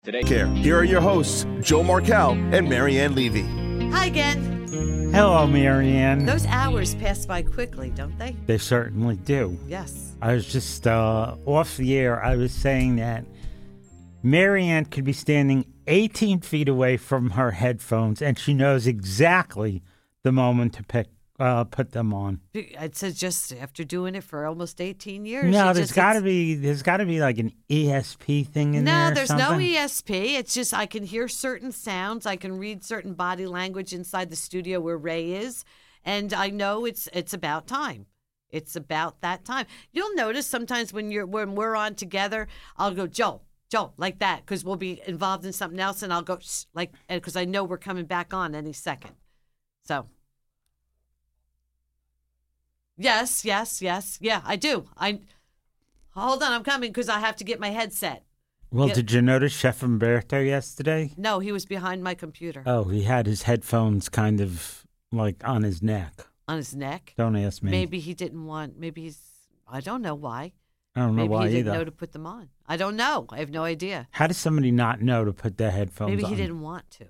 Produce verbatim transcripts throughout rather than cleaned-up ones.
Today, here are your hosts, Joe Markel and Marianne Levy. Hi again. Hello, Marianne. Those hours pass by quickly, don't they? They certainly do. Yes. I was just uh, off the air. I was saying that Marianne could be standing eighteen feet away from her headphones, and she knows exactly the moment to pick uh, put them on. It says just after doing it for almost eighteen years. No, there's got to be there's got to be like an E S P thing in no, there. No, there's something. no E S P. It's just I can hear certain sounds. I can read certain body language inside the studio where Ray is, and I know it's it's about time. It's about that time. You'll notice sometimes when you're when we're on together, I'll go, Joe, Joe, like that, because we'll be involved in something else, and I'll go Shh, like because I know we're coming back on any second. So. Yes, yes, yes. Yeah, I do. I Hold on, I'm coming because I have to get my headset. Well, Get... did you notice Chef Umberto yesterday? No, he was behind my computer. Oh, he had his headphones kind of like on his neck. On his neck? Don't ask me. Maybe he didn't want, maybe he's, I don't know why. I don't know maybe why he didn't either. know to put them on. I don't know. I have no idea. How does somebody not know to put their headphones on? Maybe he didn't want to.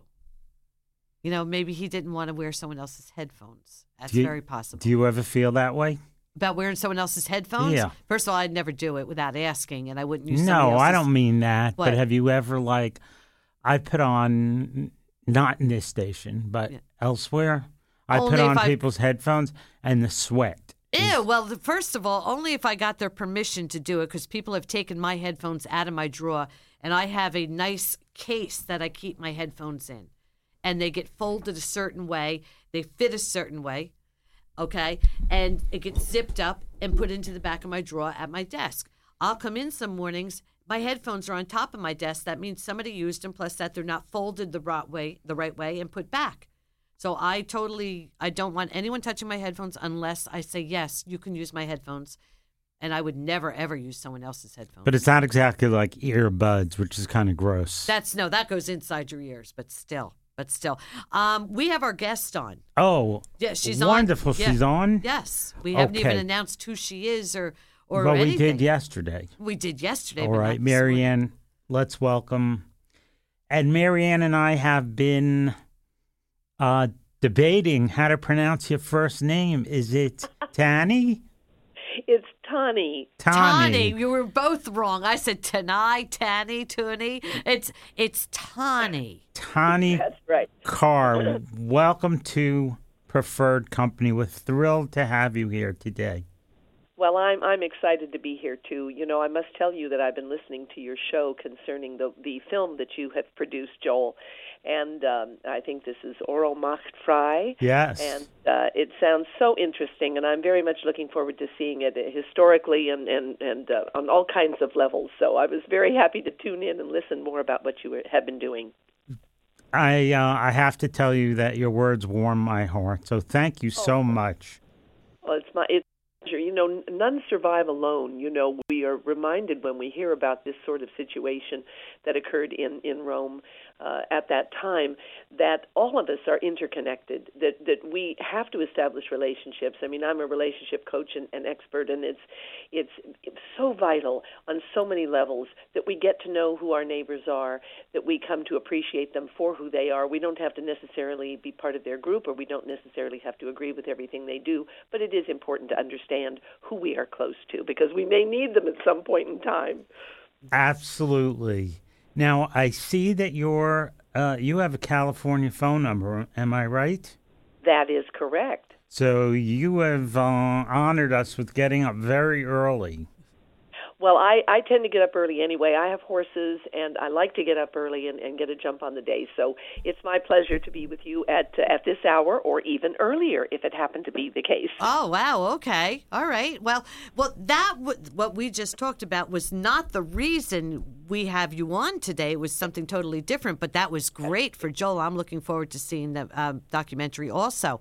You know, maybe he didn't want to wear someone else's headphones. That's you, very possible. Do you ever feel that way? About wearing someone else's headphones? Yeah. First of all, I'd never do it without asking, and I wouldn't use No, somebody else's. I don't mean that. What? But have you ever, like, I put on, not in this station, but Yeah. elsewhere, I Only put on if I- people's headphones and the sweat. Ew, well, the- first of all, only if I got their permission to do it, because people have taken my headphones out of my drawer, and I have a nice case that I keep my headphones in. And they get folded a certain way, they fit a certain way, okay? And it gets zipped up and put into the back of my drawer at my desk. I'll come in some mornings, my headphones are on top of my desk. That means somebody used them, plus that they're not folded the right way, the right way and put back. So I totally, I don't want anyone touching my headphones unless I say, yes, you can use my headphones. And I would never, ever use someone else's headphones. But it's not exactly like earbuds, which is kind of gross. That's, no, that goes inside your ears, but still, but still. Um, we have our guest on. Oh, Yeah, she's wonderful. on. Yeah. She's on? Yes. We haven't Okay. even announced who she is or, or well, anything. we did yesterday. We did yesterday. All but right, not this morning. Marianne, let's welcome. And Marianne and I have been uh, debating how to pronounce your first name. Is it Tani? It's Tani. Tani. You were both wrong. I said Tanai, Tani, Tuni. It's it's Tani. Tani That's right. Carr, welcome to Preferred Company. We're thrilled to have you here today. Well, I'm I'm excited to be here too. You know, I must tell you that I've been listening to your show concerning the the film that you have produced, Joel, and um, I think this is Oro Macht Frei. Yes. And uh, it sounds so interesting, and I'm very much looking forward to seeing it historically and and and uh, on all kinds of levels. So I was very happy to tune in and listen more about what you were, have been doing. I uh, I have to tell you that your words warm my heart. So thank you so Oh. much. Well, it's my it's you know, none survive alone. You know, we are reminded when we hear about this sort of situation that occurred in, in Rome uh, at that time that all of us are interconnected, that, that we have to establish relationships. I mean, I'm a relationship coach and, and expert, and it's, it's it's so vital on so many levels that we get to know who our neighbors are, that we come to appreciate them for who they are. We don't have to necessarily be part of their group, or we don't necessarily have to agree with everything they do, but it is important to understand who we are close to, because we may need them at some point in time. Absolutely. Now, I see that you're, uh, you have a California phone number. Am I right? That is correct. So you have uh, honored us with getting up very early. Well, I, I tend to get up early anyway. I have horses, and I like to get up early and, and get a jump on the day. So it's my pleasure to be with you at at this hour, or even earlier, if it happened to be the case. Oh, wow. Okay. All right. Well, well, that w- what we just talked about was not the reason we have you on today. It was something totally different, but that was great for Joel. I'm looking forward to seeing the um, documentary also.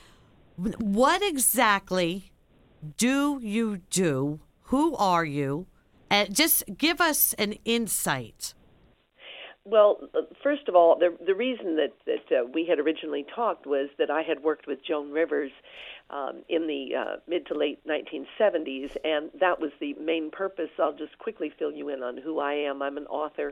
What exactly do you do? Who are you? And just give us an insight. Well, first of all, the the reason that, that uh, we had originally talked was that I had worked with Joan Rivers um, in the uh, mid to late nineteen seventies, and that was the main purpose. I'll just quickly fill you in on who I am. I'm an author,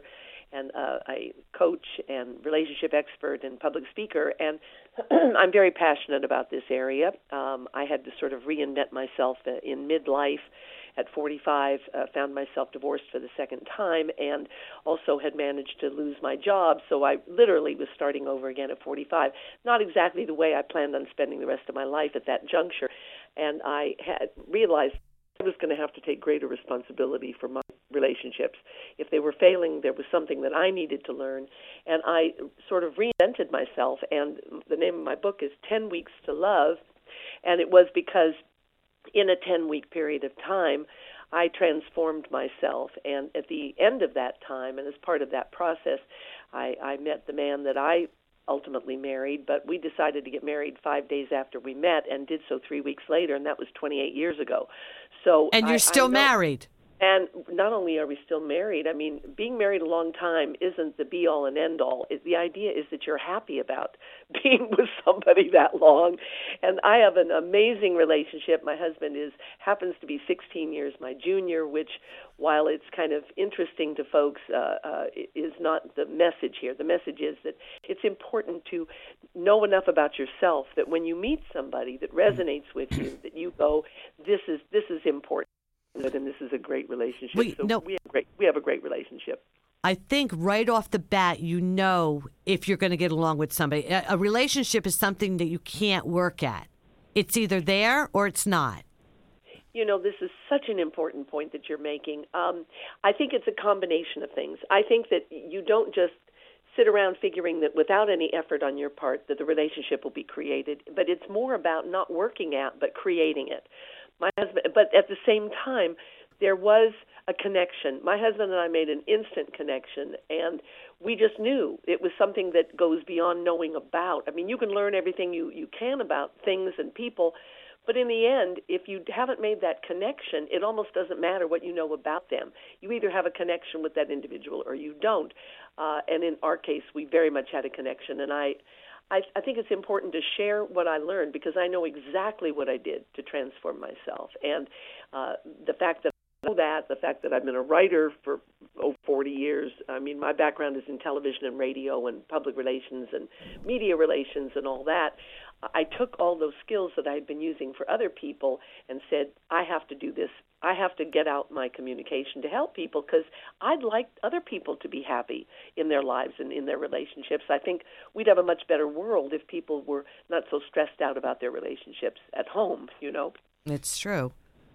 and uh, a coach and relationship expert and public speaker, and I'm very passionate about this area. Um, I had to sort of reinvent myself in midlife. At forty-five, uh, found myself divorced for the second time, and also had managed to lose my job. So I literally was starting over again at forty-five. Not exactly the way I planned on spending the rest of my life at that juncture. And I had realized I was going to have to take greater responsibility for my relationships. If they were failing, there was something that I needed to learn. And I sort of reinvented myself. And the name of my book is ten weeks to Love. And it was because in a ten-week period of time, I transformed myself. And at the end of that time, and as part of that process, I, I met the man that I ultimately married, but we decided to get married five days after we met and did so three weeks later, and that was twenty-eight years ago. So And you're I, still I know, married. And not only are we still married, I mean, being married a long time isn't the be-all and end-all. It, the idea is that you're happy about being with somebody that long. And I have an amazing relationship. My husband is happens to be sixteen years my junior, which, while it's kind of interesting to folks, uh, uh, is not the message here. The message is that it's important to know enough about yourself that when you meet somebody that resonates with you, that you go, this is this is important. And this is a great relationship. Wait, so no. we have great we have a great relationship. I think right off the bat, you know if you're going to get along with somebody. A, a relationship is something that you can't work at. It's either there or it's not. You know, this is such an important point that you're making. Um, I think it's a combination of things. I think that you don't just sit around figuring that without any effort on your part that the relationship will be created, but it's more about not working at but creating it. My husband, but at the same time, there was a connection. My husband and I made an instant connection, and we just knew it was something that goes beyond knowing about. I mean, you can learn everything you, you can about things and people, but in the end, if you haven't made that connection, it almost doesn't matter what you know about them. You either have a connection with that individual or you don't. Uh, and in our case, we very much had a connection, and I... I, I think it's important to share what I learned because I know exactly what I did to transform myself. And uh, the fact that I know that, the fact that I've been a writer for over forty years, I mean, my background is in television and radio and public relations and media relations and all that. I took all those skills that I had been using for other people and said, I have to do this. I have to get out my communication to help people because I'd like other people to be happy in their lives and in their relationships. I think we'd have a much better world if people were not so stressed out about their relationships at home, you know. It's true.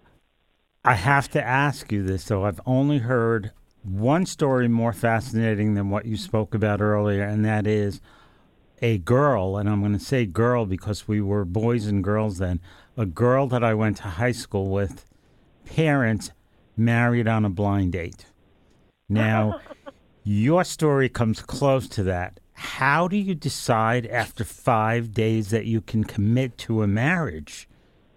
I have to ask you this, though. I've only heard one story more fascinating than what you spoke about earlier, and that is a girl, and I'm going to say girl because we were boys and girls then, a girl that I went to high school with, parents married on a blind date. Now, your story comes close to that. How do you decide after five days that you can commit to a marriage?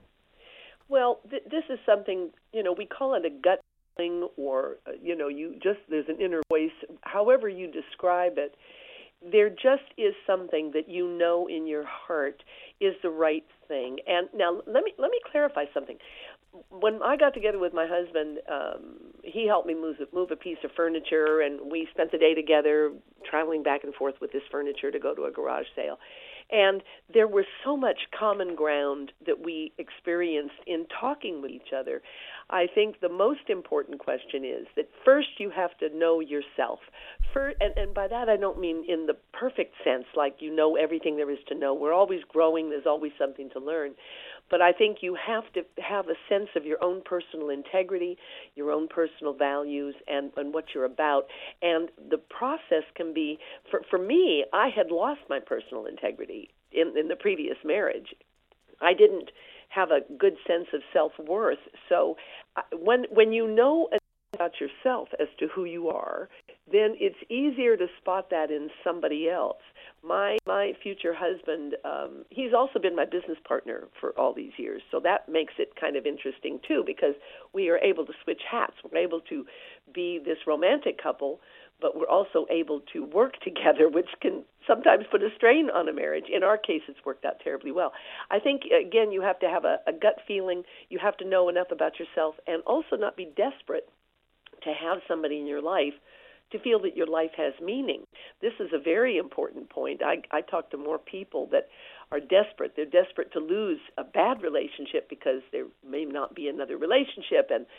Well, th- this is something, you know, we call it a gut feeling or, uh, you know, you just, there's an inner voice. However you describe it, there just is something that you know in your heart is the right thing. And now let me let me clarify something. When I got together with my husband, um, he helped me move, move a piece of furniture, and we spent the day together traveling back and forth with this furniture to go to a garage sale. And there was so much common ground that we experienced in talking with each other. I think the most important question is that first you have to know yourself. First, and, and by that I don't mean in the perfect sense, like you know everything there is to know. We're always growing. There's always something to learn. But I think you have to have a sense of your own personal integrity, your own personal values, and, and what you're about. And the process can be, for, for me, I had lost my personal integrity in, in the previous marriage. I didn't have a good sense of self-worth. So uh, when when you know about yourself as to who you are, then it's easier to spot that in somebody else. My my future husband, um, he's also been my business partner for all these years, so that makes it kind of interesting too, because we are able to switch hats. We're able to be this romantic couple, but we're also able to work together, which can sometimes put a strain on a marriage. In our case, it's worked out terribly well. I think, again, you have to have a, a gut feeling. You have to know enough about yourself and also not be desperate to have somebody in your life to feel that your life has meaning. This is a very important point. I, I talk to more people that are desperate. They're desperate to lose a bad relationship because there may not be another relationship. And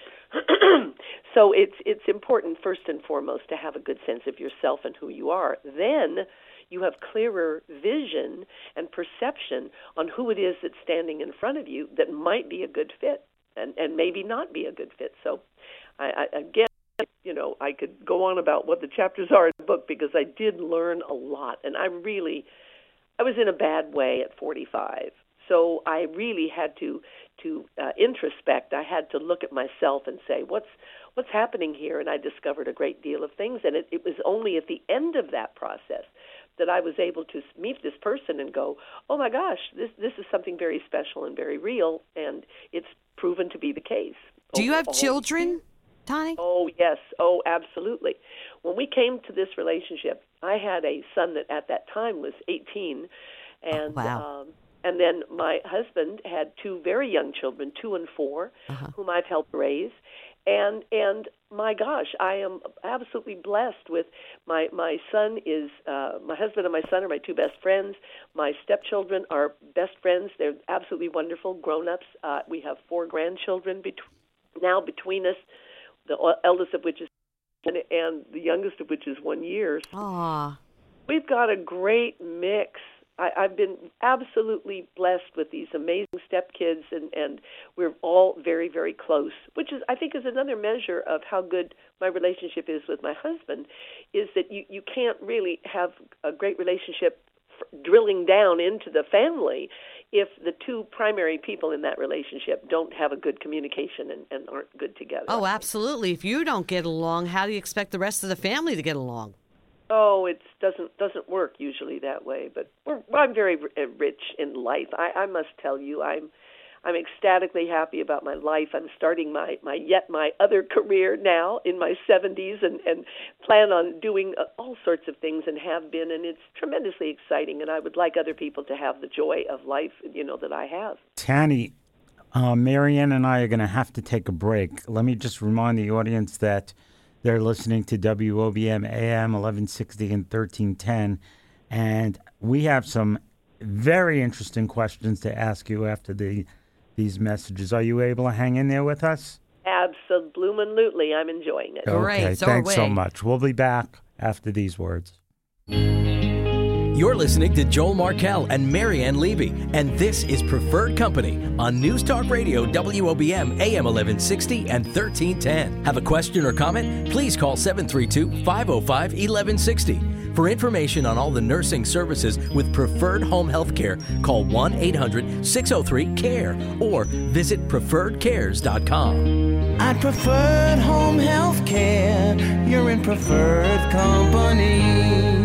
so it's it's important, first and foremost, to have a good sense of yourself and who you are. Then you have clearer vision and perception on who it is that's standing in front of you that might be a good fit and, and maybe not be a good fit. So I, I, again, you know, I could go on about what the chapters are in the book because I did learn a lot. And I really, I was in a bad way at forty-five. So I really had to to uh, introspect. I had to look at myself and say, what's what's happening here? And I discovered a great deal of things. And it, it was only at the end of that process that I was able to meet this person and go, oh my gosh, this this is something very special and very real, and it's proven to be the case. Do you have Overall. children, Tani? Oh, yes. Oh, absolutely. When we came to this relationship, I had a son that at that time was eighteen, and oh, wow. um, and then my husband had two very young children, two and four, uh-huh. whom I've helped raise. And and my gosh, I am absolutely blessed with my my son is uh, my husband and my son are my two best friends. My stepchildren are best friends. They're absolutely wonderful grown-ups. Uh, we have four grandchildren bet- now between us, the eldest of which is and, and the youngest of which is one year. Aww. We've got a great mix. I, I've been absolutely blessed with these amazing stepkids, and, and we're all very, very close, which is, I think, is another measure of how good my relationship is with my husband, is that you, you can't really have a great relationship f- drilling down into the family if the two primary people in that relationship don't have a good communication and, and aren't good together. Oh, absolutely. If you don't get along, how do you expect the rest of the family to get along? Oh, it doesn't doesn't work usually that way. But we're, I'm very rich in life. I, I must tell you, I'm I'm ecstatically happy about my life. I'm starting my, my yet my other career now in my seventies, and, and plan on doing all sorts of things and have been, and it's tremendously exciting. And I would like other people to have the joy of life, you know, that I have. Tani, uh, Marianne and I are going to have to take a break. Let me just remind the audience that they're listening to W O B M A M eleven sixty and thirteen ten, and we have some very interesting questions to ask you after the these messages. Are you able to hang in there with us? Absolutely. I'm enjoying it. Okay, Great, so thanks are we. so much. We'll be back after these words. You're listening to Joel Markell and Marianne Levy, and this is Preferred Company on News Talk Radio W O B M A M eleven sixty and thirteen ten. Have a question or comment? Please call seven three two, five oh five, eleven sixty. For information on all the nursing services with Preferred Home Health Care, call one eight hundred, six oh three, C A R E or visit preferred cares dot com. At Preferred Home Health Care, you're in preferred company.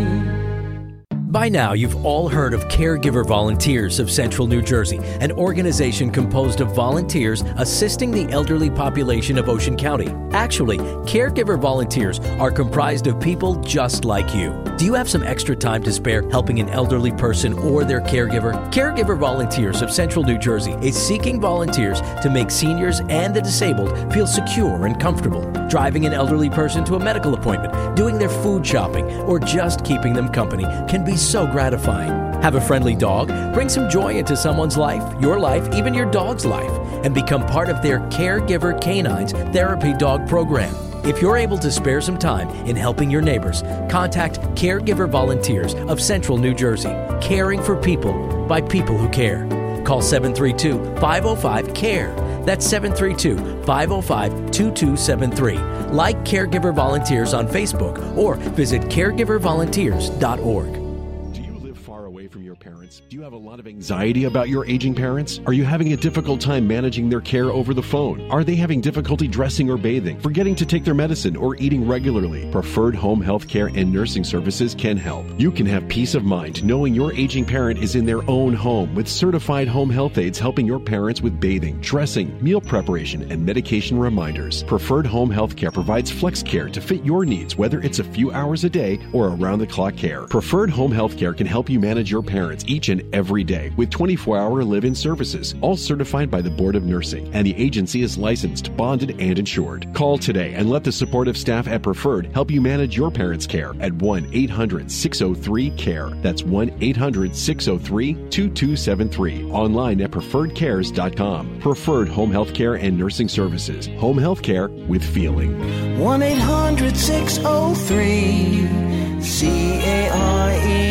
By now, you've all heard of Caregiver Volunteers of Central New Jersey, an organization composed of volunteers assisting the elderly population of Ocean County. Actually, Caregiver Volunteers are comprised of people just like you. Do you have some extra time to spare helping an elderly person or their caregiver? Caregiver Volunteers of Central New Jersey is seeking volunteers to make seniors and the disabled feel secure and comfortable. Driving an elderly person to a medical appointment, doing their food shopping, or just keeping them company can be so gratifying. Have a friendly dog? Bring some joy into someone's life, your life, even your dog's life, and become part of their Caregiver Canines Therapy Dog Program. If you're able to spare some time in helping your neighbors, contact Caregiver Volunteers of Central New Jersey, caring for people by people who care. Call seven three two, five oh five, C A R E. That's seven three two, five oh five, two two seven three. Like Caregiver Volunteers on Facebook or visit caregiver volunteers dot org. From your parents? Do you have a lot of anxiety about your aging parents? Are you having a difficult time managing their care over the phone? Are they having difficulty dressing or bathing, forgetting to take their medicine, or eating regularly? Preferred Home Health Care and Nursing Services can help. You can have peace of mind knowing your aging parent is in their own home with certified home health aides helping your parents with bathing, dressing, meal preparation, and medication reminders. Preferred Home Health Care provides flex care to fit your needs, whether it's a few hours a day or around-the-clock care. Preferred Home Health Care can help you manage your parents each each and every day with twenty-four hour live-in services, all certified by the Board of Nursing, and the agency is licensed, bonded, and insured. Call today and let the supportive staff at Preferred help you manage your parents' care at one eight hundred six oh three care. That's one eight hundred six oh three two two seven three. Online at preferred cares dot com. Preferred Home Health Care and Nursing Services. Home health care with feeling. one eight hundred six oh three C A R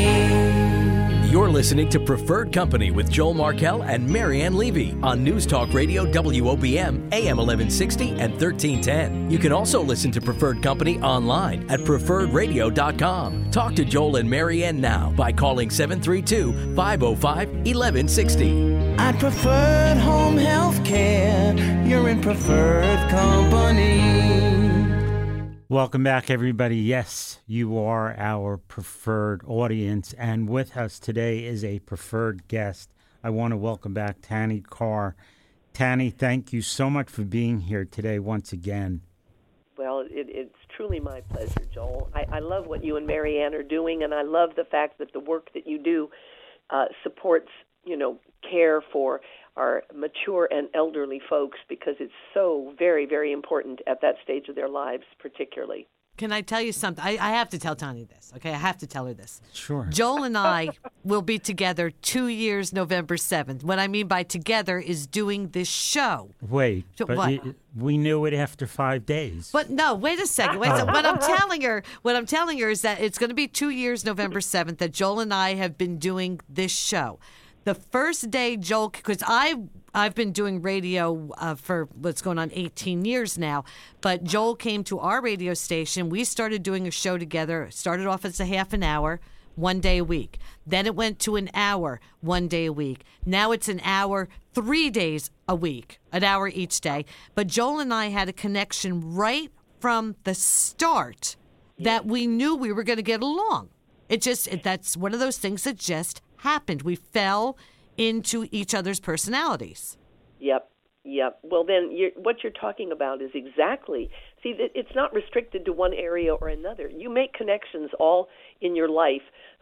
E. You're listening to Preferred Company with Joel Markell and Marianne Levy on News Talk Radio W O B M, A M eleven sixty and thirteen ten. You can also listen to Preferred Company online at preferred radio dot com. Talk to Joel and Marianne now by calling seven three two, five oh five, eleven sixty. At Preferred Home Health Care, you're in preferred company. Welcome back, everybody. Yes, you are our preferred audience, and with us today is a preferred guest. I want to welcome back Tanny Carr. Tanny, thank you so much for being here today once again. Well, it, it's truly my pleasure, Joel. I, I love what you and Marianne are doing, and I love the fact that the work that you do uh, supports, you know, care for our mature and elderly folks, because it's so very, very important at that stage of their lives, particularly. Can I tell you something? I, I have to tell Tanya this, okay? I have to tell her this. Sure. Joel and I will be together two years November seventh. What I mean by together is doing this show. Wait, So but what? it- we knew it after five days. But no, wait a second. Wait a second. What I'm telling her, what I'm telling her is that it's going to be two years November seventh that Joel and I have been doing this show. The first day Joel, because I I've been doing radio uh, for what's going on eighteen years now, but Joel came to our radio station. We started doing a show together. It started off as a half an hour, one day a week. Then it went to an hour, one day a week. Now it's an hour, three days a week, an hour each day. But Joel and I had a connection right from the start that we knew we were going to get along. It just, it, that's one of those things that just happened. We fell into each other's personalities. Yep, yep. Well, then you're, what you're talking about is exactly, see, it's not restricted to one area or another. You make connections all in your life,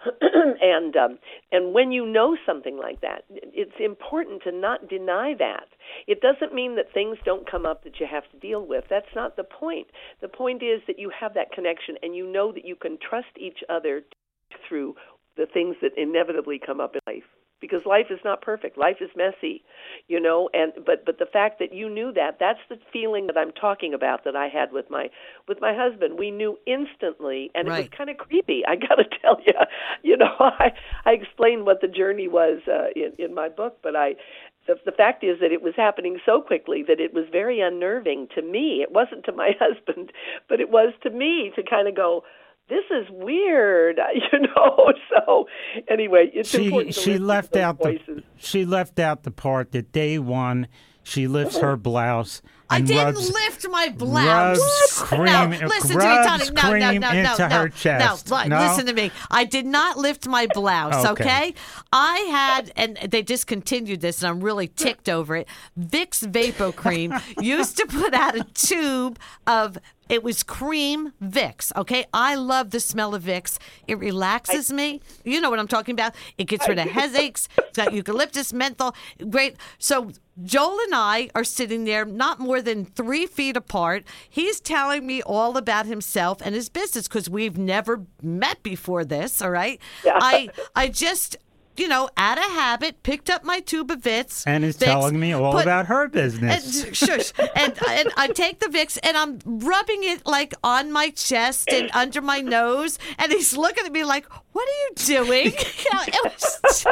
and um, and when you know something like that, it's important to not deny that. It doesn't mean that things don't come up that you have to deal with. That's not the point. The point is that you have that connection, and you know that you can trust each other through the things that inevitably come up in life, because life is not perfect. Life is messy, you know, and but but the fact that you knew that, that's the feeling that I'm talking about that I had with my with my husband. We knew instantly, and Right. it was kind of creepy, I got to tell you. You know, I I explained what the journey was uh, in in my book, but I the, the fact is that it was happening so quickly that it was very unnerving to me. It wasn't to my husband, but it was to me to kind of go, this is weird, you know. So anyway, it's she important to she listen left to those out voices. the she left out the part that day one she lifts her blouse I and didn't rubs, lift my blouse. rubs cream, no, listen rubs to me, Tony. No, cream no, no, into no, her no, chest. No, li- No? listen to me. I did not lift my blouse, Okay. okay? I had, and they discontinued this, and I'm really ticked over it. Vicks Vapor Cream used to put out a tube of, it was cream Vicks, okay? I love the smell of Vicks. It relaxes me. You know what I'm talking about. It gets rid of headaches. It's got eucalyptus, menthol. Great. So Joel and I are sitting there not more than three feet apart. He's telling me all about himself and his business because we've never met before this, all right? Yeah. I I just, you know, out of habit, picked up my tube of Vicks. and is Vicks, telling me all put- about her and, business. shush. And, and I take the Vicks and I'm rubbing it like on my chest and under my nose. And he's looking at me like, what are you doing? You know, it was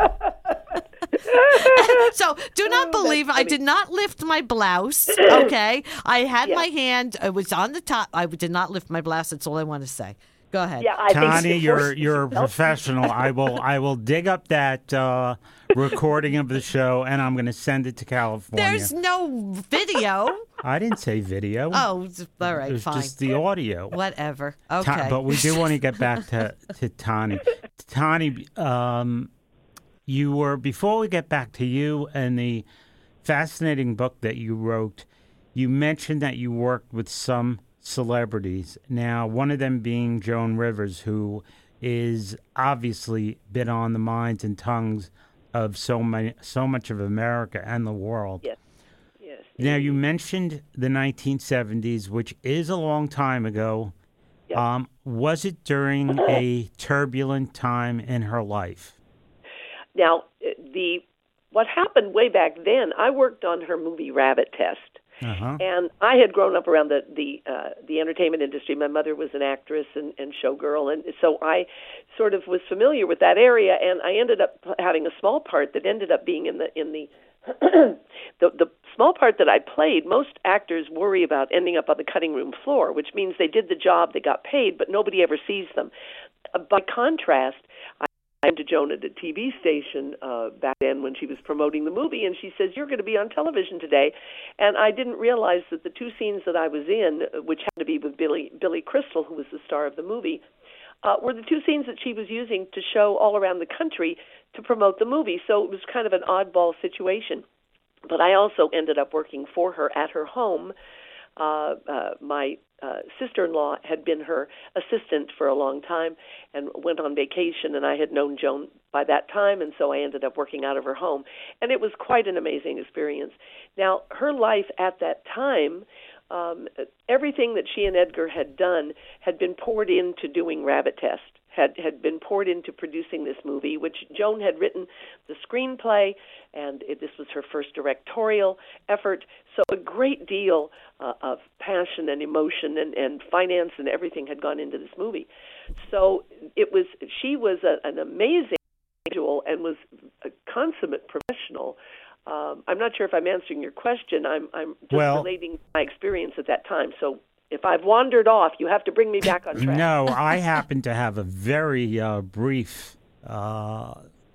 so do not Oh, believe that's I funny. did not lift my blouse. Okay. I had Yeah. my hand, it was on the top. I did not lift my blouse. That's all I want to say. Go ahead. Yeah, I think Connie, it's you're important you're a to tell- professional. I will I will dig up that uh, recording of the show and I'm going to send it to California. There's no video. I didn't say video. Oh, all right, it was fine. just the audio. Whatever. Ta- Okay. but we do want to get back to to Tani. Tani, um, you were before we get back to you and the fascinating book that you wrote. You mentioned that you worked with some celebrities. Now, one of them being Joan Rivers, who is obviously been on the minds and tongues of so many, so much of America and the world. Yes. Yes. Now, you mentioned the nineteen seventies, which is a long time ago. Yep. Um, was it during a turbulent time in her life? Now, the what happened way back then, I worked on her movie Rabbit Test. Uh-huh. And I had grown up around the the, uh, the entertainment industry. My mother was an actress and, and showgirl, and so I sort of was familiar with that area. And I ended up having a small part that ended up being in the in the the, the small part that I played. Most actors worry about ending up on the cutting room floor, which means they did the job, they got paid, but nobody ever sees them. Uh, by contrast, I came to Joan at a T V station uh, back then when she was promoting the movie, and she says, "You're going to be on television today." And I didn't realize that the two scenes that I was in, which had to be with Billy Billy Crystal, who was the star of the movie, uh, were the two scenes that she was using to show all around the country to promote the movie. So it was kind of an oddball situation. But I also ended up working for her at her home. Uh, uh, my uh, sister-in-law had been her assistant for a long time and went on vacation, and I had known Joan by that time, and so I ended up working out of her home. And it was quite an amazing experience. Now, her life at that time, um, everything that she and Edgar had done had been poured into doing Rabbit Test, had, had been poured into producing this movie, which Joan had written the screenplay, and it, this was her first directorial effort. So a great deal uh, of passion and emotion and, and finance and everything had gone into this movie. So it was she was a, an amazing individual and was a consummate professional. Um, I'm not sure if I'm answering your question. I'm, I'm just well, relating my experience at that time. So if I've wandered off, you have to bring me back on track. No, I happen to have a very uh, brief uh,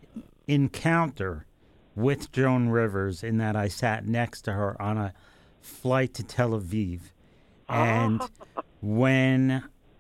encounter with Joan Rivers in that I sat next to her on a flight to Tel Aviv. And when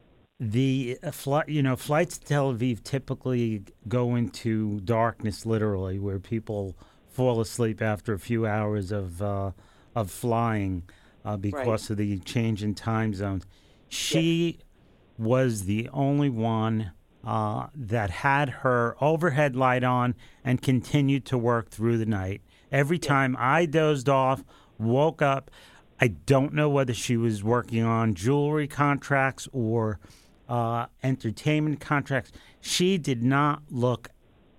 the uh, flight, you know, flights to Tel Aviv typically go into darkness, literally, where people fall asleep after a few hours of uh, of flying uh, because right. of the change in time zones. She yes. was the only one uh, that had her overhead light on and continued to work through the night. Every yes. time I dozed off, woke up, I don't know whether she was working on jewelry contracts or uh, entertainment contracts. She did not look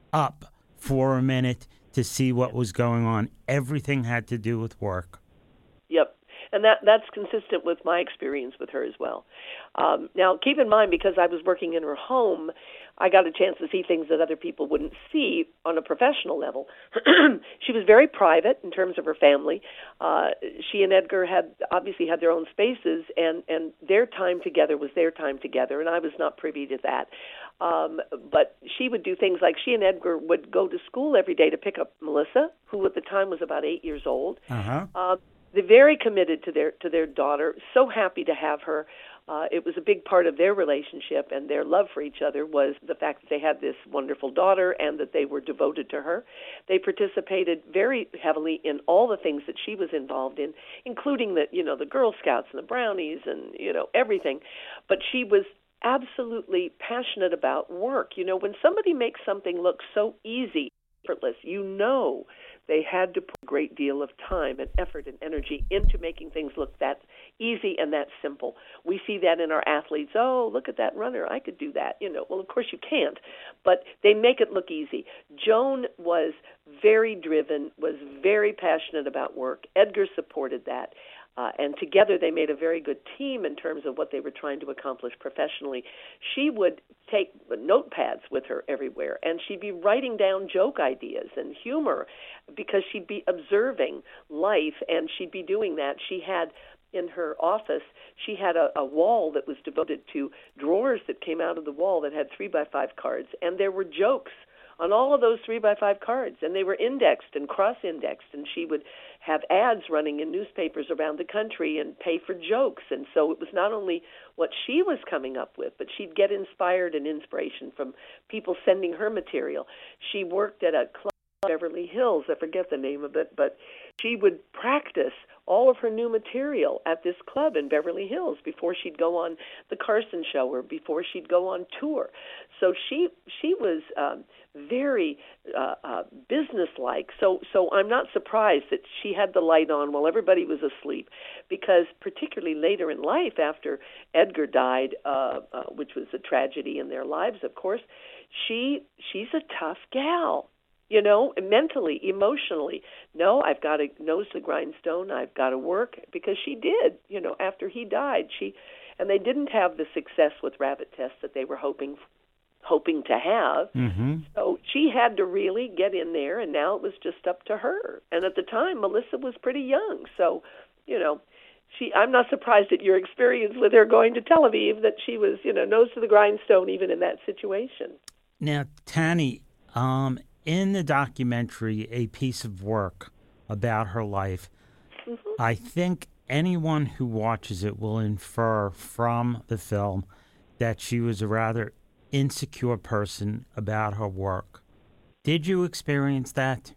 up for a minute to see what was going on. Everything had to do with work. Yep. And that that's consistent with my experience with her as well. Um, now, keep in mind, because I was working in her home, I got a chance to see things that other people wouldn't see on a professional level. She was very private in terms of her family. Uh, she and Edgar had obviously had their own spaces, and, and their time together was their time together, and I was not privy to that. Um, but she would do things like she and Edgar would go to school every day to pick up Melissa, who at the time was about eight years old. Uh-huh. Uh, they're very committed to their to their daughter, so happy to have her. Uh, it was a big part of their relationship, and their love for each other was the fact that they had this wonderful daughter and that they were devoted to her. They participated very heavily in all the things that she was involved in, including the, you know, the Girl Scouts and the Brownies and, you know, everything. But she was absolutely passionate about work. You know, when somebody makes something look so easy, effortless, you know they had to put a great deal of time and effort and energy into making things look that easy and that simple. We see that in our athletes. Oh, look at that runner. I could do that. You know, well, of course you can't, but they make it look easy. Joan was very driven, was very passionate about work. Edgar supported that. Uh, and together they made a very good team in terms of what they were trying to accomplish professionally. She would take notepads with her everywhere, and she'd be writing down joke ideas and humor because she'd be observing life, and she'd be doing that. She had in her office, she had a, a wall that was devoted to drawers that came out of the wall that had three by five cards, and there were jokes on all of those three by five cards, and they were indexed and cross-indexed, and she would have ads running in newspapers around the country and pay for jokes. And so it was not only what she was coming up with, but she'd get inspired and inspiration from people sending her material. She worked at a club in Beverly Hills, I forget the name of it, but she would practice all of her new material at this club in Beverly Hills before she'd go on the Carson show or before she'd go on tour. So she she was um, very uh, uh, businesslike. So so I'm not surprised that she had the light on while everybody was asleep, because particularly later in life, after Edgar died, uh, uh, which was a tragedy in their lives, of course, she she's a tough gal. You know, mentally, emotionally. No, I've got to nose to the grindstone. I've got to work, because she did. You know, after he died, she, and they didn't have the success with rabbit tests that they were hoping, hoping to have. Mm-hmm. So she had to really get in there, and now it was just up to her. And at the time, Melissa was pretty young, so, you know, she. I'm not surprised at your experience with her going to Tel Aviv that she was, you know, nose to the grindstone even in that situation. Now, Tanny, um. in the documentary, A Piece of Work, about her life, mm-hmm. I think anyone who watches it will infer from the film that she was a rather insecure person about her work. Did you experience that?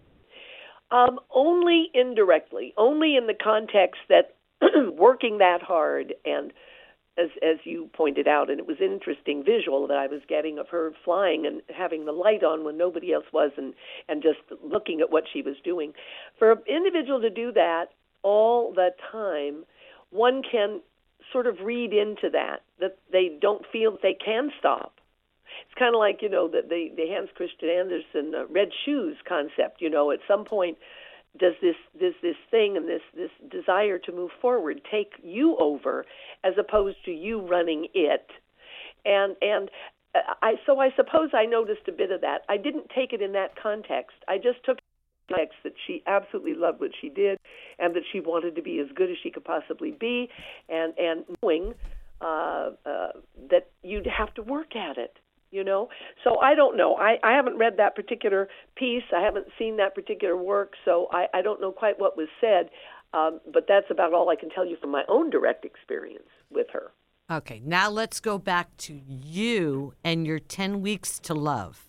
Um, only indirectly, only in the context that working that hard and As, as you pointed out, and it was an interesting visual that I was getting of her flying and having the light on when nobody else was, and, and just looking at what she was doing. For an individual to do that all the time, one can sort of read into that, that they don't feel that they can stop. It's kind of like, you know, the, the, the Hans Christian Andersen uh, red shoes concept. You know, at some point, does this this this thing and this this desire to move forward take you over as opposed to you running it? And and I so I suppose I noticed a bit of that. I didn't take it in that context. I just took it in the context that she absolutely loved what she did, and that she wanted to be as good as she could possibly be, and and knowing uh, uh, that you'd have to work at it. You know, so I don't know. I, I haven't read that particular piece. I haven't seen that particular work, so I, I don't know quite what was said. Um, but that's about all I can tell you from my own direct experience with her. Okay, now let's go back to you and your ten weeks to love.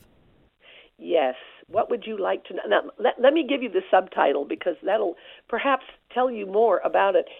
Yes. What would you like to know? Now, let, let me give you the subtitle, because that'll perhaps tell you more about it.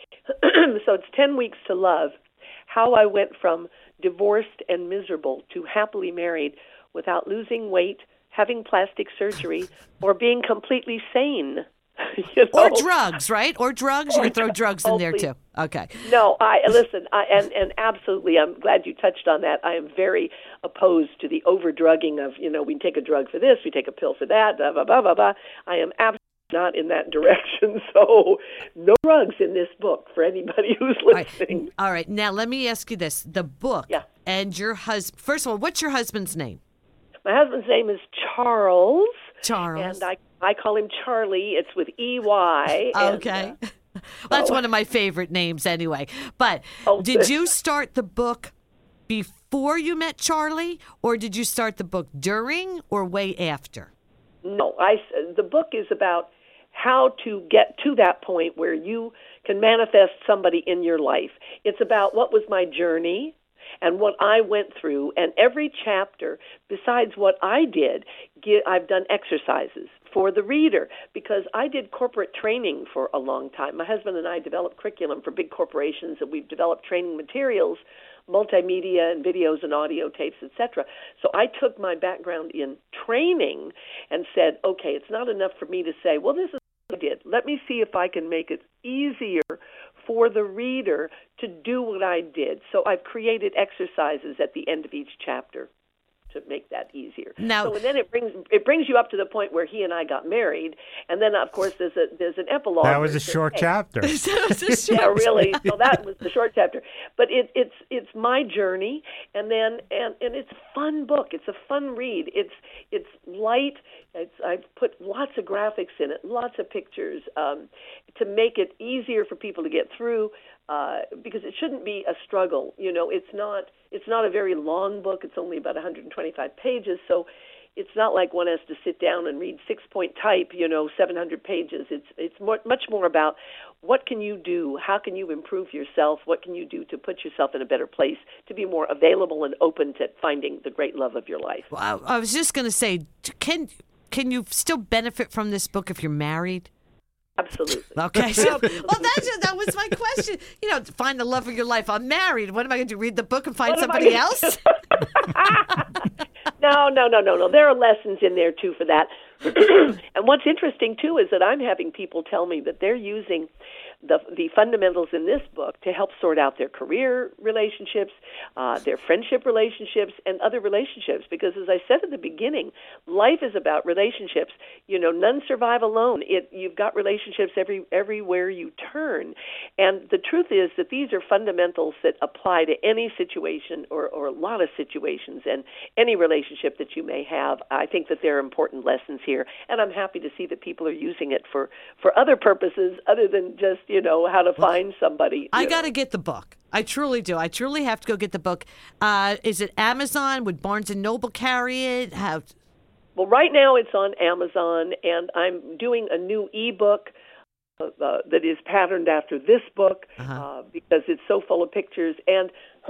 So it's ten weeks to Love, How I Went from Divorced and Miserable to Happily Married Without Losing Weight, Having Plastic Surgery, or Being Completely Sane. You know? Or drugs, right? Or drugs? Or you can throw drugs in there, too. Okay. No, I listen, I, and, and absolutely, I'm glad you touched on that. I am very opposed to the over-drugging of, you know, we take a drug for this, we take a pill for that, blah, blah, blah, blah, blah. I am absolutely not in that direction, so no drugs in this book for anybody who's listening. All right, all right. Now let me ask you this. The book yeah. and your husband, first of all, what's your husband's name? My husband's name is Charles. Charles. And I, I call him Charlie. It's with E Y. Okay. And, uh, well, that's so. one of my favorite names anyway. But oh, did you start the book before you met Charlie, or did you start the book during or way after? No, I, the book is about how to get to that point where you can manifest somebody in your life. It's about what was my journey and what I went through. And every chapter, besides what I did, I've done exercises for the reader, because I did corporate training for a long time. My husband and I developed curriculum for big corporations, and we've developed training materials, multimedia and videos and audio tapes, et cetera. So I took my background in training and said, okay, it's not enough for me to say, well, this is what I did. Let me see if I can make it easier for the reader to do what I did. So I've created exercises at the end of each chapter to make that easier. Now, so and then it brings it brings you up to the point where he and I got married, and then of course there's a there's an epilogue. That was a short chapter. That was a short yeah, really. So that was the short chapter. But it, it's it's my journey, and then and, and it's a fun book. It's a fun read. It's it's light. It's I've put lots of graphics in it, lots of pictures, um, to make it easier for people to get through. Uh, because it shouldn't be a struggle. You know, it's not it's not a very long book. It's only about one hundred twenty-five pages, so it's not like one has to sit down and read six-point type, you know, seven hundred pages. It's it's more, much more about what can you do, how can you improve yourself, what can you do to put yourself in a better place, to be more available and open to finding the great love of your life. Well, I, I was just going to say, can can you still benefit from this book if you're married? Absolutely. Okay. So, well, that's, that was my question. You know, find the love of your life. I'm married. What am I going to do? Read the book and find What am I somebody gonna else? No, no, no, no, no. There are lessons in there, too, for that. And what's interesting, too, is that I'm having people tell me that they're using the the fundamentals in this book to help sort out their career relationships, uh, their friendship relationships, and other relationships. Because, as I said at the beginning, life is about relationships. You know, none survive alone. It you've got relationships every everywhere you turn. And the truth is that these are fundamentals that apply to any situation or, or a lot of situations and any relationship that you may have. I think that there are important lessons here, and I'm happy to see that people are using it for, for other purposes other than just, you know, how to find somebody. I got to get the book. I truly do. I truly have to go get the book. Uh, is it Amazon? Would Barnes and Noble carry it? How? Well, right now it's on Amazon, and I'm doing a new ebook uh, uh, that is patterned after this book Uh-huh. uh, because it's so full of pictures. And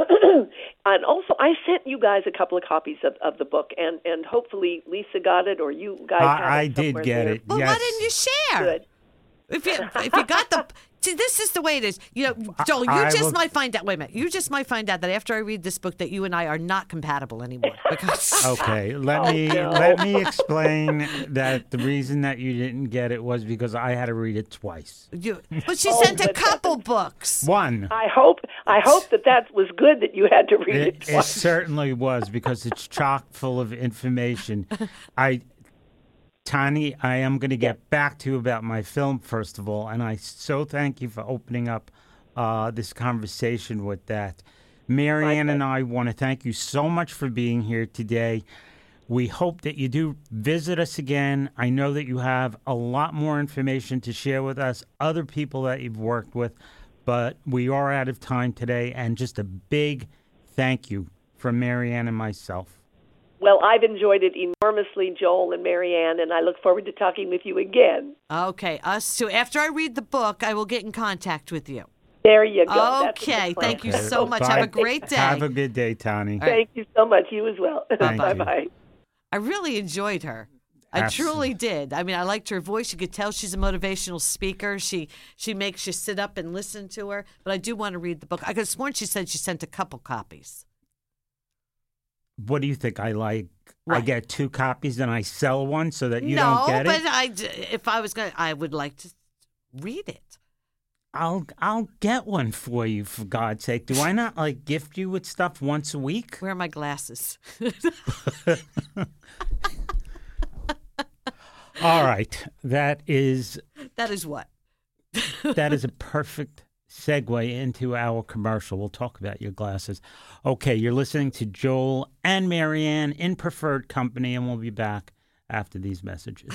and also, I sent you guys a couple of copies of, of the book, and, and hopefully Lisa got it, or you guys have it I, I did somewhere get there. it. Well, yes. why didn't you share? Good. If you if you got the see, this is the way it is. You know, Joel, you I just will- might find out. Wait a minute, you just might find out that after I read this book, that you and I are not compatible anymore. Because Okay, let me no. let me explain that the reason that you didn't get it was because I had to read it twice. you, but she Oh, sent a but couple books. One. I hope I hope that that was good that you had to read it, It, it twice. certainly was because it's chock full of information. I, Tani, I am going to get back to you about my film first of all, and I so thank you for opening up uh, this conversation with that. Marianne and I want to thank you so much for being here today. We hope that you do visit us again. I know that you have a lot more information to share with us, other people that you've worked with, but we are out of time today, and just a big thank you from Marianne and myself. Well, I've enjoyed it enormously, Joel and Marianne, and I look forward to talking with you again. Okay, us too. After I read the book, I will get in contact with you. There you go. That's a good Okay, plan. thank you Okay, so much. bye. Have a great day. Have a good day, Tani. All right. Thank you so much. You as well. Thank you. Bye-bye. I really enjoyed her. I Absolutely. truly did. I mean, I liked her voice. You could tell she's a motivational speaker. She she makes you sit up and listen to her. But I do want to read the book. I could have sworn she said she sent a couple copies. What do you think? I like. I What? get two copies and I sell one so that you no, don't get but it. I d- if I was going, I would like to read it. I'll I'll get one for you, for God's sake. Do I not like gift you with stuff once a week? Where are my glasses? All right, that is That is what. that is a perfect segue into our commercial. We'll talk about your glasses. Okay, you're listening to Joel and Marianne in Preferred Company, and we'll be back after these messages.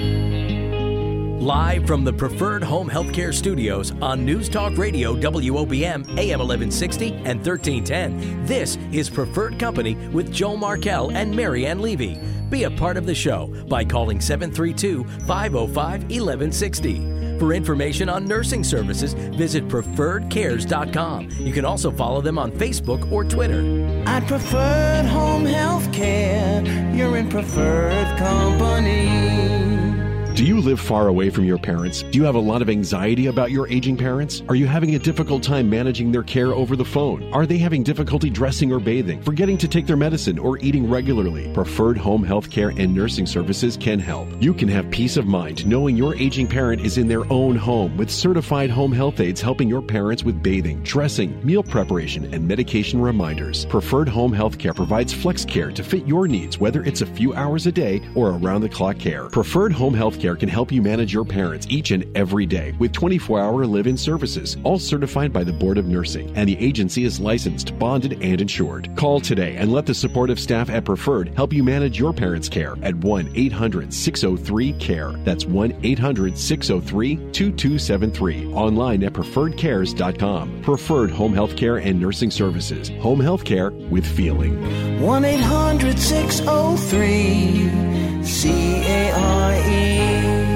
Live from the Preferred Home Healthcare Studios on News Talk Radio W O B M A M eleven sixty and thirteen ten, this is Preferred Company with Joel Markell and Marianne Levy. Be a part of the show by calling seven three two, five oh five, eleven sixty. For information on nursing services, visit preferred cares dot com. You can also follow them on Facebook or Twitter. At Preferred Home Healthcare, you're in preferred company. Do you live far away from your parents? Do you have a lot of anxiety about your aging parents? Are you having a difficult time managing their care over the phone? Are they having difficulty dressing or bathing, forgetting to take their medicine, or eating regularly? Preferred Home Health Care and Nursing Services can help. You can have peace of mind knowing your aging parent is in their own home with certified home health aides helping your parents with bathing, dressing, meal preparation, and medication reminders. Preferred Home Health Care provides flex care to fit your needs, whether it's a few hours a day or around-the-clock care. Preferred Home Health Care can help you manage your parents each and every day with twenty-four hour live-in services, all certified by the Board of Nursing, and the agency is licensed, bonded, and insured. Call today and let the supportive staff at Preferred help you manage your parents' care at one eight hundred, six oh three, C A R E. That's one eight hundred, six oh three, two two seven three. Online at preferred cares dot com. Preferred Home Health Care and Nursing Services. Home health care with feeling. one eight hundred, six oh three, C A R E.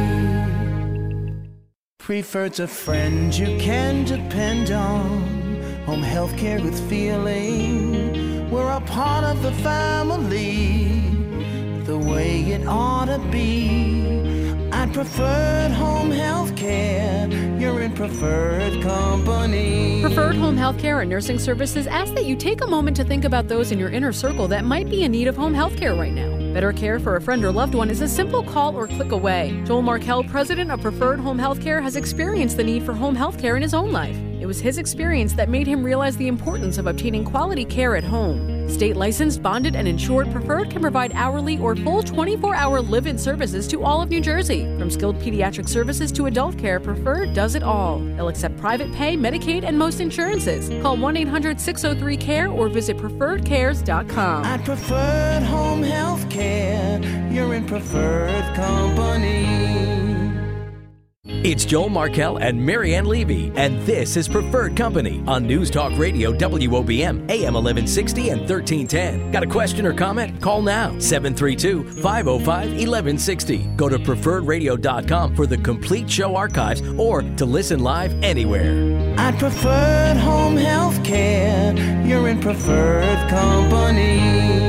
Preferred's a friend you can depend on. Home health care with feeling. We're a part of the family, the way it ought to be. At At Preferred Home Healthcare, you're in preferred company. Preferred Home Healthcare and Nursing Services ask that you take a moment to think about those in your inner circle that might be in need of home healthcare right now. Better care for a friend or loved one is a simple call or click away. Joel Markell, president of Preferred Home Healthcare, has experienced the need for home healthcare in his own life. It was his experience that made him realize the importance of obtaining quality care at home. State licensed, bonded, and insured, Preferred can provide hourly or full twenty-four hour live-in services to all of New Jersey. From skilled pediatric services to adult care, Preferred does it all. They'll accept private pay, Medicaid, and most insurances. Call one eight hundred six oh three C A R E or visit preferred cares dot com. At Preferred Home Healthcare, you're in preferred company. It's Joel Markell and Marianne Levy, and this is Preferred Company on News Talk Radio W O B M, A M eleven sixty and thirteen ten. Got a question or comment? Call now, seven three two, five oh five, eleven sixty. Go to preferred radio dot com for the complete show archives or to listen live anywhere. At Preferred Home Healthcare, you're in preferred company.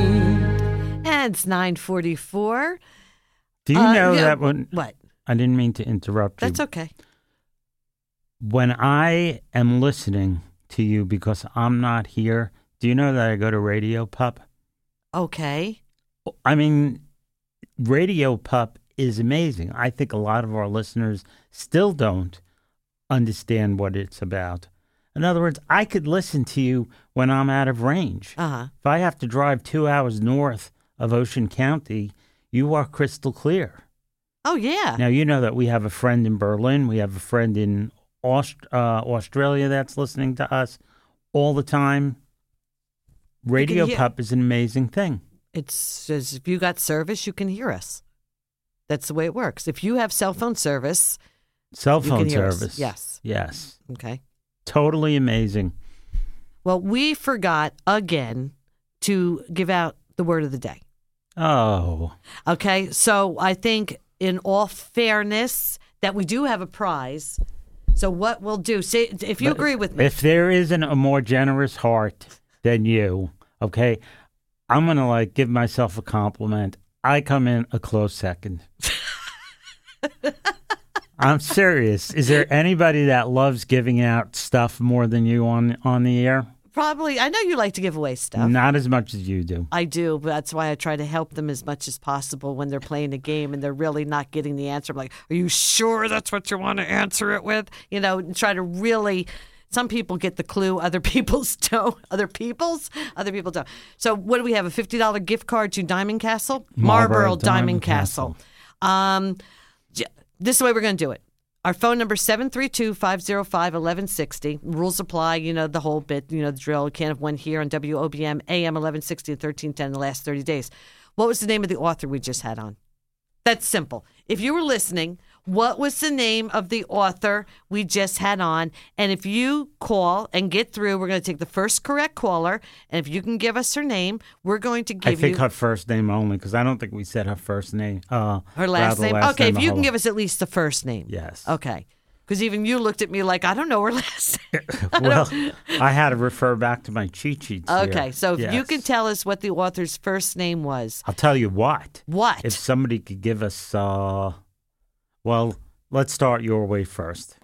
And it's nine forty-four. Do you Uh, know yeah, that when What? I didn't mean to interrupt you. That's okay. When I am listening to you because I'm not here, do you know that I go to Radio Pup? Okay. I mean, Radio Pup is amazing. I think a lot of our listeners still don't understand what it's about. In other words, I could listen to you when I'm out of range. Uh-huh. If I have to drive two hours north of Ocean County, you are crystal clear. Oh, yeah. Now, you know that we have a friend in Berlin. We have a friend in Aust- uh, Australia that's listening to us all the time. Radio hear- Pup is an amazing thing. It's as if you got service, you can hear us. That's the way it works. If you have cell phone service, Cell you phone can hear us. service. Yes. Yes. Okay. Totally amazing. Well, we forgot again to give out the word of the day. Oh. Okay. So I think in all fairness that we do have a prize. So what we'll do, say, if you But agree with me. If there isn't a more generous heart than you, okay, I'm going to like give myself a compliment. I come in a close second. I'm serious. Is there anybody that loves giving out stuff more than you on on the air? Probably. I know you like to give away stuff. Not as much as you do. I do, but that's why I try to help them as much as possible when they're playing a game and they're really not getting the answer. I'm like, are you sure that's what you want to answer it with? You know, and try to really. Some people get the clue, other people's don't. Other people's, other people don't. So, what do we have? A fifty dollars gift card to Diamond Castle, Marlboro Marlboro Diamond, Diamond Castle. Um, j- this is the way we're going to do it. Our phone number is seven three two, five oh five, eleven sixty. Rules apply, you know, the whole bit, you know, the drill. You can't have one here on W O B M, A M eleven sixty and thirteen ten in the last thirty days. What was the name of the author we just had on? That's simple. If you were listening, what was the name of the author we just had on? And if you call and get through, we're going to take the first correct caller. And if you can give us her name, we're going to give I think you her first name only, because I don't think we said her first name. Uh, her last rather name. last Okay, name if you a can whole- give us at least the first name. Yes. Okay. Because even you looked at me like, I don't know her last name. Well, I had to refer back to my cheat sheets here. Okay, so if you Yes. can tell us what the author's first name was. I'll tell you what. What? If somebody could give us, uh, well, let's start your way first.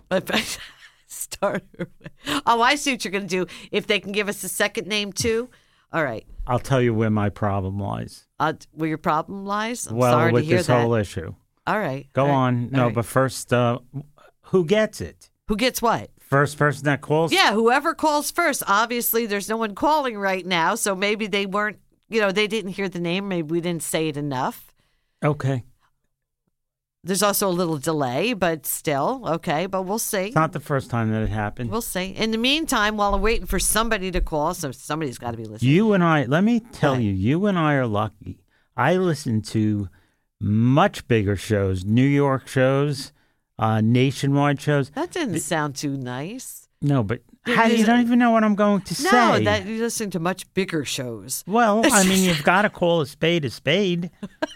Start. Oh, I see what you're going to do. If they can give us a second name too. All right. I'll tell you where my problem lies. Uh, where your problem lies? I'm well, sorry with to hear this that. whole issue. All right. Go all right, on. all No, right. but first, uh, who gets it? Who gets what? First person that calls? Yeah, whoever calls first. Obviously, there's no one calling right now, so maybe they weren't, you know, they didn't hear the name. Maybe we didn't say it enough. Okay. There's also a little delay, but still, okay, but we'll see. It's not the first time that it happened. We'll see. In the meantime, while I'm waiting for somebody to call, so somebody's got to be listening. You and I, let me tell Right. you, you and I are lucky. I listen to much bigger shows, New York shows, uh, nationwide shows. That didn't sound too nice. No, but Yeah, how, you these- don't even know what I'm going to No, say. that you're listening to much bigger shows. Well, I mean, you've got to call a spade a spade.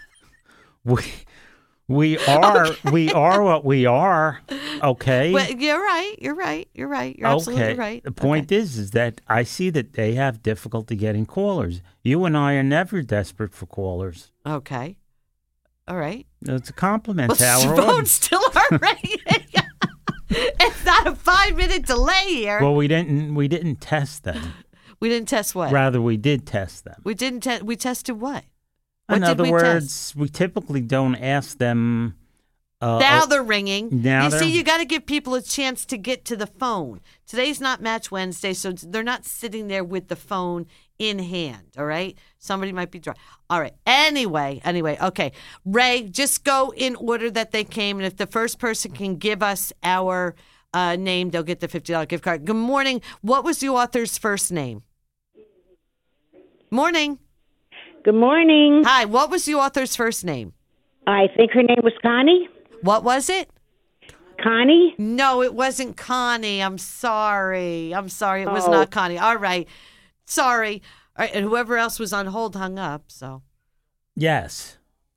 we we are we are what we are. Okay. Well, you're right. You're right. You're right. You're absolutely okay. right. The point Okay. is, is that I see that they have difficulty getting callers. You and I are never desperate for callers. Okay. All right. It's a compliment Well, to our phones audience. still are ringing. It's not a five-minute delay here. Well, we didn't we didn't test them. We didn't test what? Rather, we did test them. We didn't. Te- we tested what? What In did other we words, test? we typically don't ask them. Uh, Now oh, they're ringing. Now you they're- see, you got to give people a chance to get to the phone. Today's not Match Wednesday, so they're not sitting there with the phone in hand, all right? Somebody might be driving. All right. Anyway, anyway, okay. Ray, just go in order that they came, and if the first person can give us our uh, name, they'll get the fifty dollars gift card. Good morning. What was the author's first name? Morning. Good morning. Hi. What was the author's first name? I think her name was Connie. What was it? Connie? No, it wasn't Connie. I'm sorry. I'm sorry. It was Oh. not Connie. All right. Sorry. All right. And whoever else was on hold hung up. So Yes.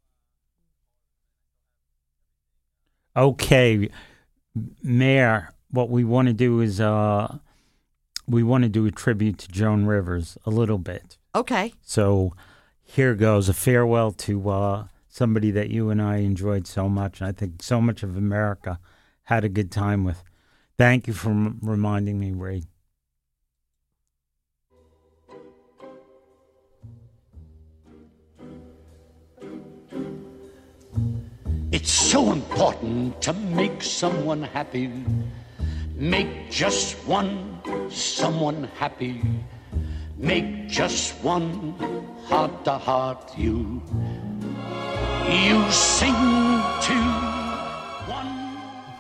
Okay, Mayor. What we want to do is uh, we want to do a tribute to Joan Rivers a little bit. okay. So here goes a farewell to uh, somebody that you and I enjoyed so much, and I think so much of America had a good time with. Thank you for m- reminding me, Ray. It's so important to make someone happy. Make just one someone happy. Make just one heart to heart you. You sing to one.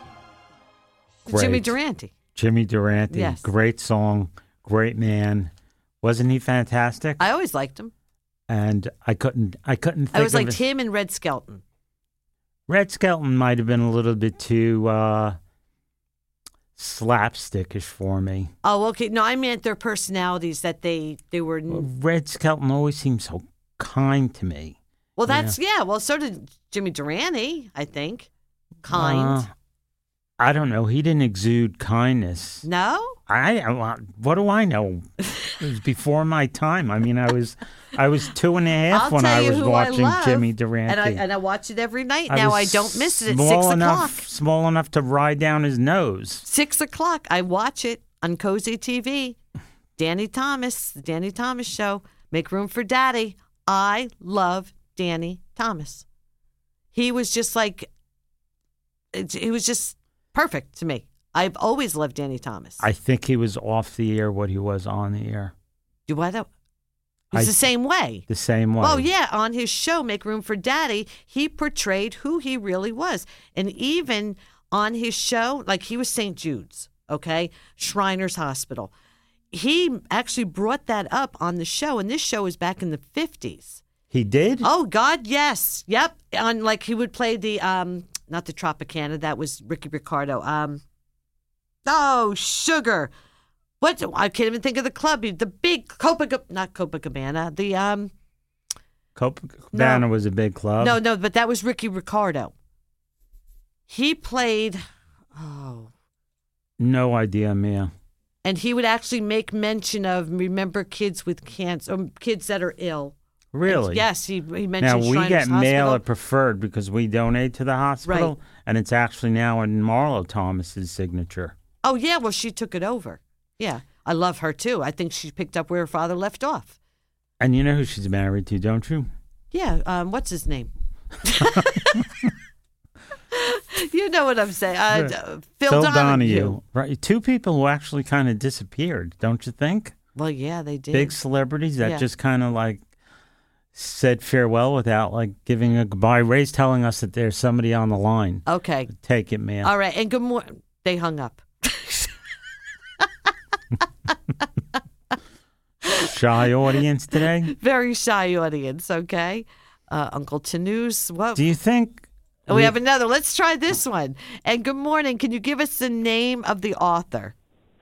Jimmy Great. Durante. Jimmy Durante, Yes. great song, great man. Wasn't he fantastic? I always liked him. and I couldn't, I couldn't think I always of liked it. him and Red Skelton. Red Skelton might have been a little bit too uh, slapstickish for me. Oh, okay. No, I meant their personalities that they they were. Red Skelton always seemed so kind to me. Well, that's yeah. Well, so did Jimmy Durante. I think kind. Uh, I don't know. He didn't exude kindness. No. I, I what do I know? It was before my time. I mean, I was I was two and a half I'll when tell I you was who watching I love, Jimmy Durante. and I and I watch it every night. Now I was don't miss it at small six enough, o'clock. Small enough to ride down his nose. Six o'clock. I watch it on Cozy T V. Danny Thomas, the Danny Thomas Show. Make room for Daddy. I love Danny Thomas. He was just like, it- he was just perfect to me. I've always loved Danny Thomas. I think he was off the air what he was on the air. Do I know? It was I- the same way. The same way. Well, yeah, on his show, Make Room for Daddy, he portrayed who he really was. And even on his show, like he was Saint Jude's, okay? Shriners Hospital. He actually brought that up on the show, and this show was back in the fifties. He did? Oh, God, yes. Yep. On like he would play the, um, not the Tropicana, that was Ricky Ricardo. Um, oh, Sugar. What? I can't even think of the club. The big Copacabana, not Copacabana, the, um, Copacabana No. was a big club. no, no, but that was Ricky Ricardo. He played, oh, No idea, Mia. and he would actually make mention of remember kids with cancer, or kids that are ill. Really? And yes, he he mentioned. Now, we Shriners get mail Hospital. at Preferred because we donate to the hospital, Right. and it's actually now in Marlo Thomas's signature. Oh yeah, well she took it over. Yeah, I love her too. I think she picked up where her father left off. And you know who she's married to, don't you? Yeah, um, what's his name? You know what I'm saying? Uh, Phil, Phil Donahue. Donahue. Right. Two people who actually kind of disappeared, don't you think? Well, yeah, they did. Big celebrities that Yeah. just kind of like said farewell without like giving a goodbye. Ray's telling us that there's somebody on the line. Okay. Take it, man. All right, and good morning. They hung up. Shy audience today. Very shy audience. Okay, uh, Uncle Tanu's. What? Do you think Oh, we have another. Let's try this one. And good morning. Can you give us the name of the author?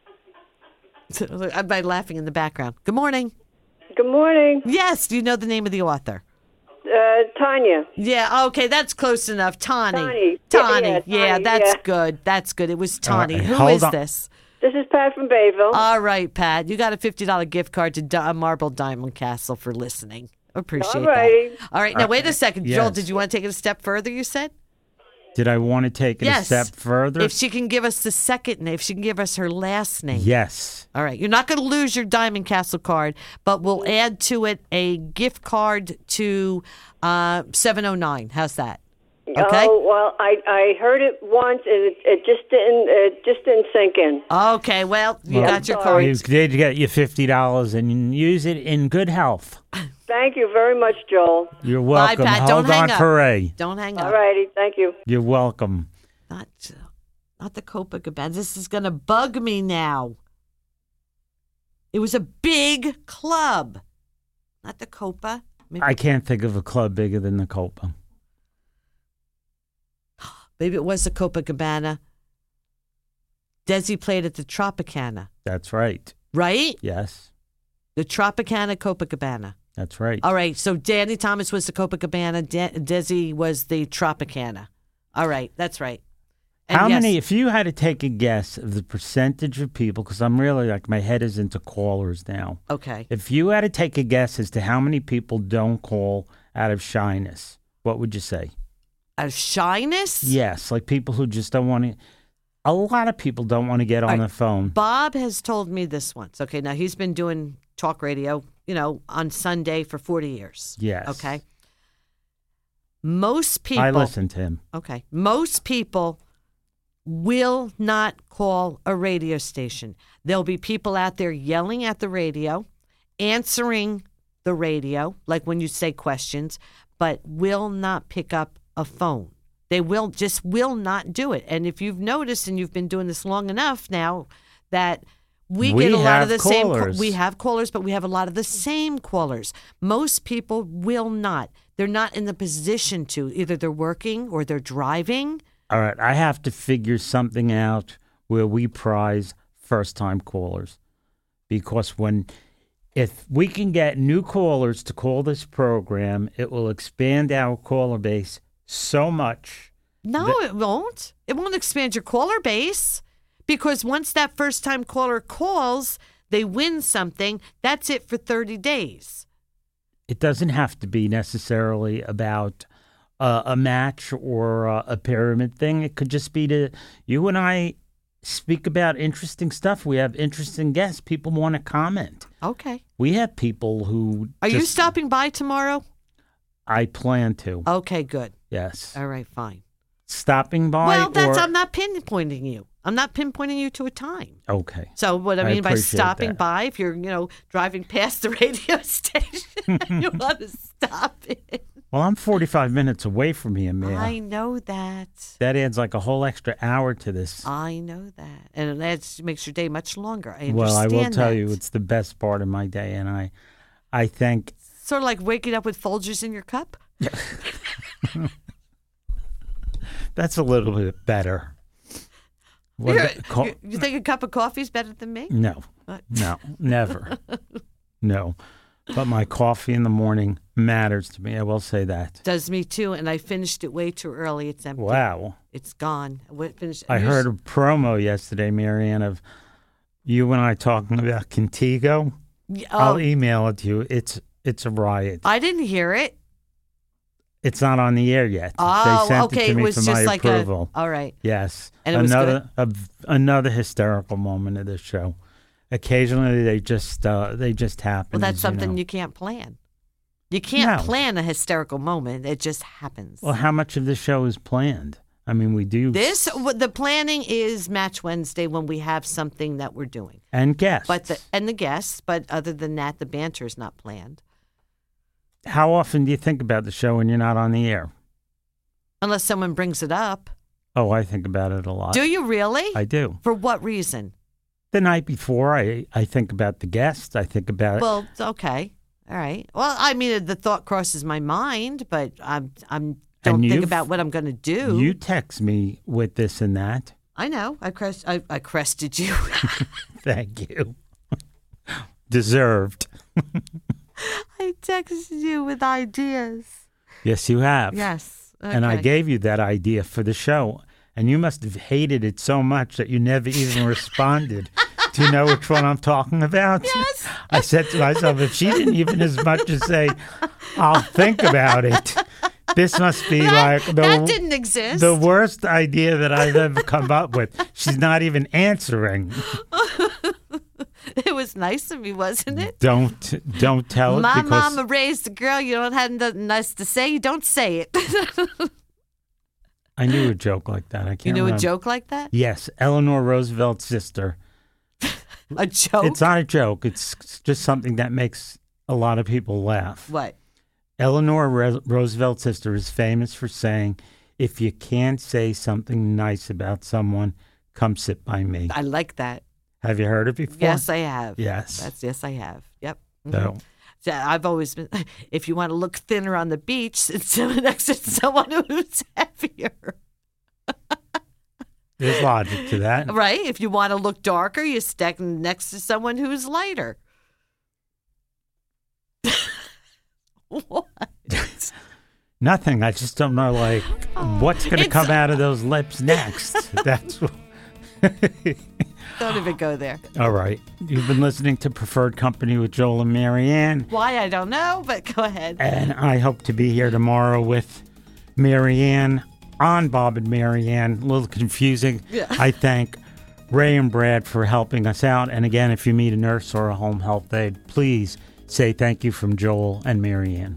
I'm by laughing in the background. Good morning. Good morning. Yes, do you know the name of the author? Uh, Tanya. Yeah, okay, that's close enough. Tawny. Tawny. Tawny. Yeah, Yeah, yeah, Tawny, that's yeah. good. That's good. It was Tawny. right, Who hold is on. this? This is Pat from Bayville. All right, Pat. You got a fifty dollars gift card to Di- Marble Diamond Castle for listening. Appreciate All righty. that. All right. Now, wait a second. Yes. Joel, did you want to take it a step further, you said? Did I want to take it Yes. a step further? If she can give us the second name, if she can give us her last name. Yes. All right. You're not going to lose your Diamond Castle card, but we'll add to it a gift card to uh, seven oh nine. How's that? Okay. Oh well, I I heard it once and it, it just didn't it just didn't sink in. Okay. Well, you Well, got your sorry. You cards. did get you fifty dollars and use it in good health. Thank you very much, Joel. You're Bye, welcome. Pat. Hold Don't hang on up. for Ray. Don't hang up. All righty, thank you. You're welcome. Not, uh, not the Copacabana. This is going to bug me now. It was a big club. Not the Copa. Maybe, I can't think of a club bigger than the Copa. maybe it was the Copacabana. Desi played at the Tropicana, That's right. right? Yes, The Tropicana Copacabana. that's right. All right. So Danny Thomas was the Copacabana. De- Desi was the Tropicana. All right. That's right. And How yes, many, if you had to take a guess of the percentage of people, because I'm really like, my head is into callers now. Okay. If you had to take a guess as to how many people don't call out of shyness, what would you say? Out of shyness? Yes, like people who just don't want to. A lot of people don't want to get on All right. the phone. Bob has told me this once. Okay. Now he's been doing talk radio, you know, on Sunday for forty years. Yes. Okay. Most people. I listen to him. Okay. Most people will not call a radio station. There'll be people out there yelling at the radio, answering the radio, like when you say questions, but will not pick up a phone. They will just will not do it. And if you've noticed, and you've been doing this long enough now, that we, We get a lot have of the same. callers. We have callers, but we have a lot of the same callers. Most people will not. They're not in the position to. Either they're working or they're driving. All right, I have to figure something out where we prize first-time callers, because when if we can get new callers to call this program, it will expand our caller base so much. No, it won't. It won't expand your caller base, because once that first-time caller calls, they win something. That's it for thirty days. It doesn't have to be necessarily about uh, a match or uh, a pyramid thing. It could just be to you and I speak about interesting stuff. We have interesting guests. People want to comment. Okay. We have people who Are you just- stopping by tomorrow? I plan to. Okay, good. Yes. All right, fine. Stopping by. Well, that's or, I'm not pinpointing you. I'm not pinpointing you to a time. Okay. So what I I mean by appreciate stopping that. by, if you're, you know, driving past the radio station and you want to stop it. Well, I'm forty-five minutes away from here, man. I know that. That adds like a whole extra hour to this. I know that. And it adds, makes your day much longer. I understand Well, I will tell that. you, it's the best part of my day, and I, I think Sort of like waking up with Folgers in your cup? that's a little bit better. What You're- about co- you you think a cup of coffee is better than me? no, What? no, never, no. But my coffee in the morning matters to me. I will say that. Does me too, and I finished it way too early. It's empty. Wow. It's gone. I went- finished. I used- heard a promo yesterday, Marianne, of you and I talking about Contigo. Y- I'll Oh, email it to you. It's it's a riot. I didn't hear it. It's not on the air yet. Oh, they sent okay. it to me it was for just my like approval. a. All right. Yes. And it was another a, another hysterical moment of this show. Occasionally they just uh, they just happen. Well, that's as something you, know. you can't plan. You can't No. plan a hysterical moment. It just happens. Well, how much of this show is planned? I mean, we do This the planning is Match Wednesday when we have something that we're doing. and guests. But the and the guests, but other than that, the banter is not planned. How often do you think about the show when you're not on the air? Unless someone brings it up. Oh, I think about it a lot. Do you really? I do. For what reason? The night before, I I think about the guests. I think about Well, it's okay. All right. Well, I mean, the thought crosses my mind, but I'm I'm don't And think you've- about what I'm going to do. you text me with this and that. I know. I crest I, I crested you. Thank you. Deserved. I texted you with ideas. Yes, you have. Yes. And I okay. gave you that idea for the show. And you must have hated it so much that you never even responded. Do you know which one I'm talking about? Yes. I said to myself, if she didn't even as much as say, I'll think about it, this must be that, like the, that didn't exist. the worst idea that I've ever come up with. She's not even answering. It was nice of me, wasn't it? Don't don't tell it. My because mama raised a girl. You don't have nothing nice to say. You don't say it. I knew a joke like that. I can't You knew remember. a joke like that? Yes, Eleanor Roosevelt's sister. A joke? It's not a joke. It's just something that makes a lot of people laugh. What? Eleanor Re- Roosevelt's sister is famous for saying, if you can't say something nice about someone, come sit by me. I like that. Have you heard it before? Yes, I have. Yes. That's yes, I have. Yep. Mhm. So, So I've always been. If you want to look thinner on the beach, sit next to someone who's heavier. there's logic to that. Right? If you want to look darker, you stack next to someone who's lighter. What? Nothing. I just don't know, like, what's going to It's- come out of those lips next. That's what. Don't even go there. All right. You've been listening to Preferred Company with Joel and Marianne. Why, I don't know, but go ahead. And I hope to be here tomorrow with Marianne on Bob and Marianne. A little confusing. Yeah. I thank Ray and Brad for helping us out. And again, if you meet a nurse or a home health aide, please say thank you from Joel and Marianne.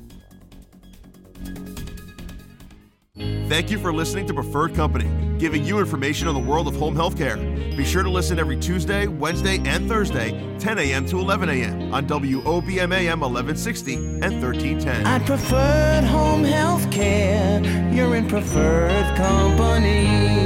Thank you for listening to Preferred Company, giving you information on the world of home health care. Be sure to listen every Tuesday, Wednesday, and Thursday, ten a.m. to eleven a.m. on W O B M A M eleven sixty and thirteen ten. I preferred home health care. You're in preferred company.